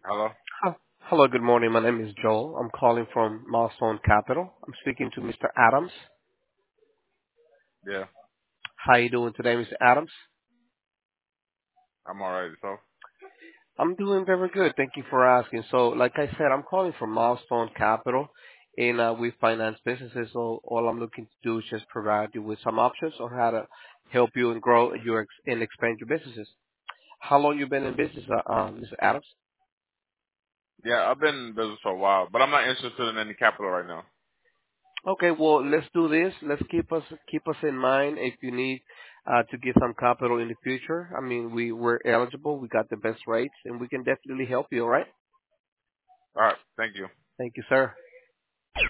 Hello? Hello, good morning. My name is Joel. I'm calling from Milestone Capital. I'm speaking to Mr. Adams. Yeah, How you doing today, Mr. Adams? I'm alright. So, I'm doing very good. Thank you for asking. So, like I said, I'm calling from Milestone Capital, and we finance businesses. So, all I'm looking to do is just provide you with some options on how to help you and grow and expand your businesses. How long you been in business, Mr. Adams? yeah, I've been in business for a while, but I'm not interested in any capital right now. Okay, well, let's do this. Let's keep us in mind if you need to get some capital in the future. I mean, we're eligible. We got the best rates, and we can definitely help you. All right. Alright, thank you. Thank you, sir.